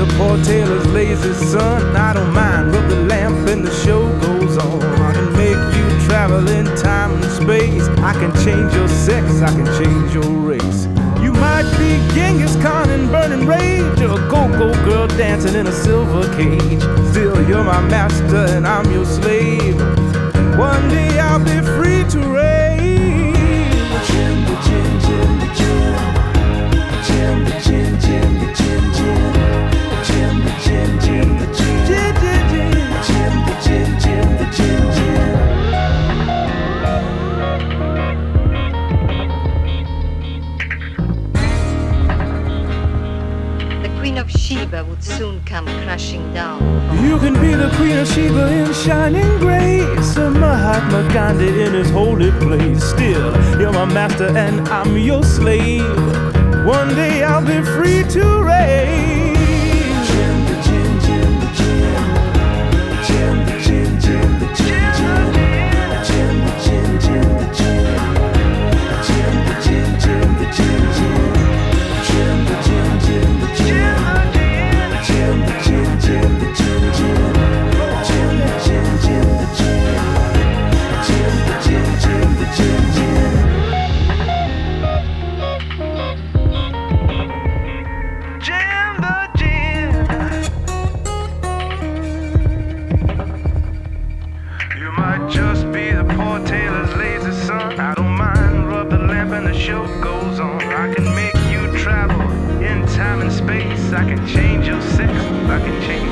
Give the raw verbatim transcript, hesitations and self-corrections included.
the poor tailor's lazy son. I don't mind, rub the lamp and the show goes on. I can make you travel in time and space. I can change your sex, I can change your race. You might be Genghis Khan in burning rage, or a go-go girl dancing in a silver cage. Still, you're my master and I'm your slave. One day I'll be free to reign. Jim, the Jim, Jim, the Jim. Jim, the Jim, Jim, the Jim, Jim. Jim, the Jim, Jim, the Jim. Jim, Jim, Jim. Jim, the Jim, Jim, the Jim, Jim. Queen of Sheba would soon come crashing down. You can be the Queen of Sheba in shining grace, or Mahatma Gandhi in his holy place. Still, you're my master and I'm your slave. One day I'll be free to reign. Jim, the Jim, Jim, the Jim. Jim, the Jim, Jim, the Jim, Jim. Jim, the Jim, Jim, the Jim. Jim, the Jim, Jim, the Jim, Jim. Jim, the Jim, Jim, the Jim. Jim, the Jim, Jim, the Jim, Jim. Jim, the Jim, Jim, the Jim. Jim, the Jim, Jim, the Jim, Jim. Jim, the Jim. You might just be the poor tailor's lazy son. I don't mind, rub the lamp and the show goes on. I can make you travel in time and space. I can change your sex, I can change